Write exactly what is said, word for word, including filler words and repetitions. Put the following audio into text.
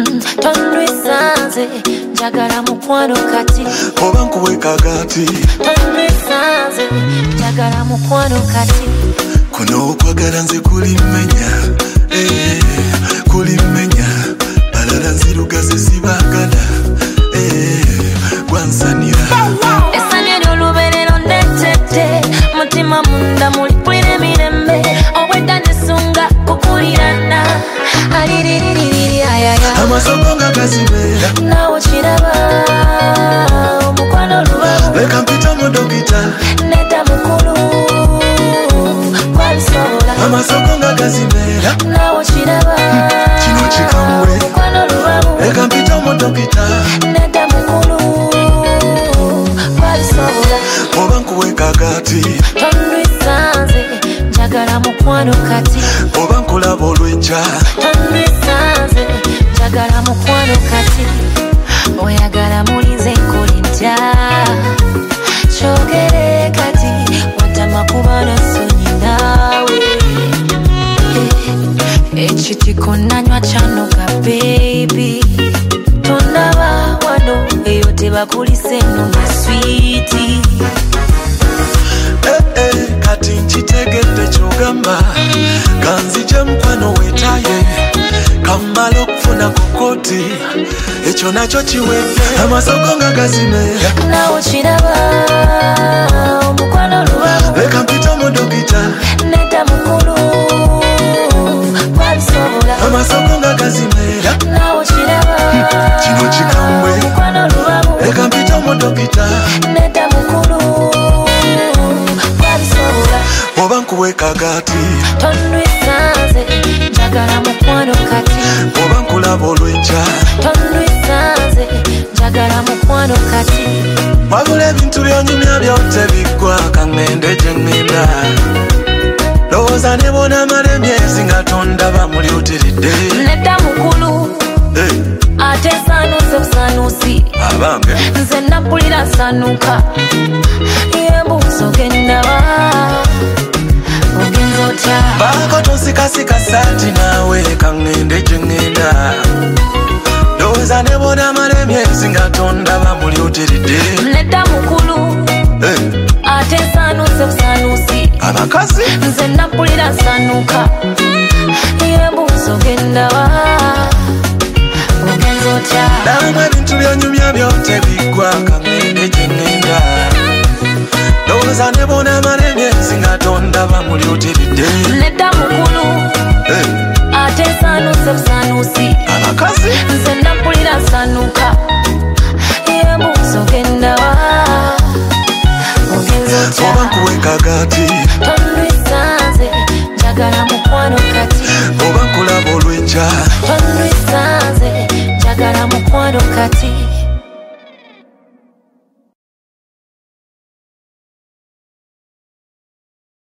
Tondwisanze njagala mukwano kati oba nkuweka gati Tondwisanze njagala mukwano kati kuno okwagala nze kulimenya eh, kulimenya balala nzirugaze sibagala eh, gwansanira essanyu ery'olubeerero ndetedde mutima munda mulipwire mirembe obwedda nesunga kukulirana aliriririri ayaya amasoko nga gazibeera nawe kiraba omukwano lubabu leka mpita mu dokita nedda mukulu kwabisobola amasoko nga gazibeera nawe kiraba kino kikambwe omukwano lubabu leka mpita mu dokita nedda mukulu kwabisobola oba nkuweka gati tondwisanze njagala mukwano kati oba nkulaba olw'enkya tondwisanze njagala mukwano kati oyagala mulinze nkola ntya kyogere kati watama kuba nasonyi naawe ekitiko nanywa kyanoga baby tondaba wano eyo tebakulise eno maswiti eh, eh, kati nkitegedde kyogamba kanzije mukwano wetaye kamala okufuna ku koti ekyo nakyo kiwedde amasoko nga gazimeera nawe kiraba omukwano lubabu leka mpita mu dokita nedda mukulu kwabisobola amasoko nga gazimeera nawe kiraba kino kikambwe omukwano lubabu leka mpita mu dokita nedda mukulu kwabisobola oba nkuweka gati tondwisanze njagala mukwano kati oba nkulaba olw'enkya tondwisanze njagala mukwano kati wabula ebintu byonyumya byote biggwa kaŋŋende gye ŋŋenda lowooza ne boonamala emyezi nga tondaba mulyutiridde nedda mukulu hey. ate sanuuse busanuusi abange nze nampulira sanuka yembuuzo gendaba ogenza otya baako tonsikasika saati naawe kaŋŋende gye ŋŋenda lowooza ne boonamala emyezi nga tondaba mulyutiridde nedda mukulu hey. ate sanuuse busanuusi abakazi nze nampulira sanuka yembuuzo gendaba ogenza otya namwe ebintu byonyumya byote biggwa kaŋŋende gye ŋŋenda lowooza ne boonamala emyezi nga tondaba mulyutiridde nedda mukulu hey. ate sanuuse busanuusi abakazi nze nampulira sanuka yembuuzo gendaba ogenza otya oba nkuweka gati tondwisanze njagala mukwano kati oba nkulaba olw'enkya tondwisanze